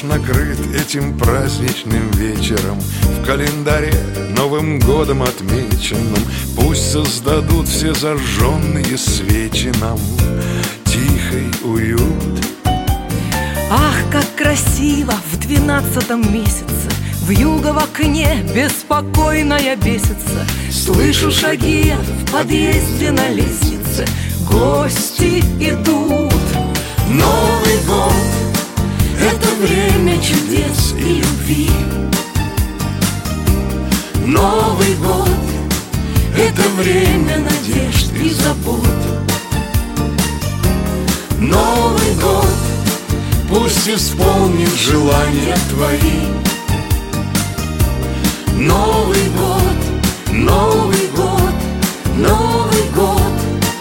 накрыт этим праздничным вечером, в календаре Новым годом отмеченным. Пусть создадут все зажженные свечи нам тихий уют. Ах, как красиво в 12 месяце, вьюга в окне беспокойная бесится. Слышу шаги в подъезде на лестнице, гости идут. Новый год — это время чудес и любви. Новый год — это время надежд и забот. Новый год пусть исполнит желания твои. Новый год, Новый год, Новый год.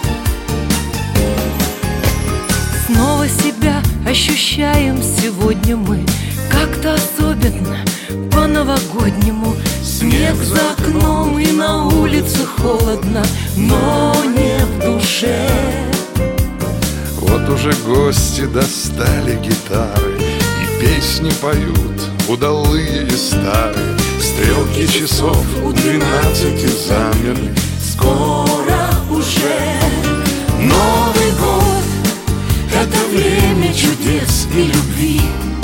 Снова себя ощущаем сегодня мы, как-то особенно по-новогоднему. Снег за окном и на улице холодно, но не в душе. Вот уже гости достали гитары и песни поют удалые и старые. Стрелки часов у 12 замерли. Скоро уже Новый год — это время чудес и любви.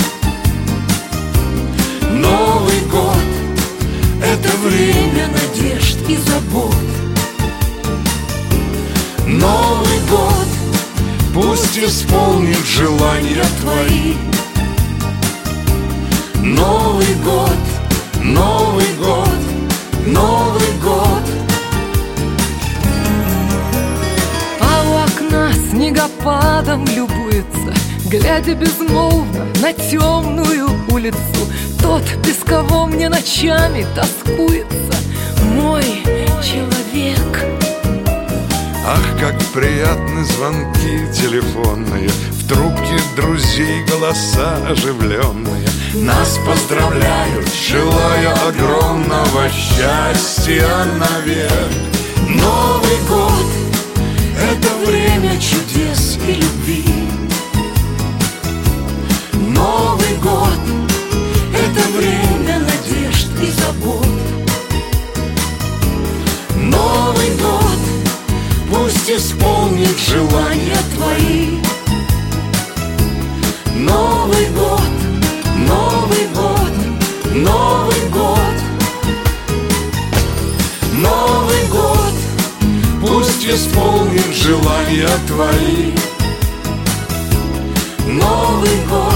Новый год — это время надежд и забот. Новый год пусть исполнит желания твои. Новый год, Новый год, Новый год. А у окна снегопадом любуется, глядя безмолвно на темную улицу. Тот, без кого мне ночами тоскуется, мой человек. Ах, как приятны звонки телефонные, в трубке друзей голоса оживленные. Нас поздравляют, желая огромного счастья навек. Новый год — это время чудес и любви. Новый год — это время надежд и забот. Новый год пусть исполнит желания твои. Новый год, Новый год, Новый год. Новый год пусть исполнит желания твои. Новый год.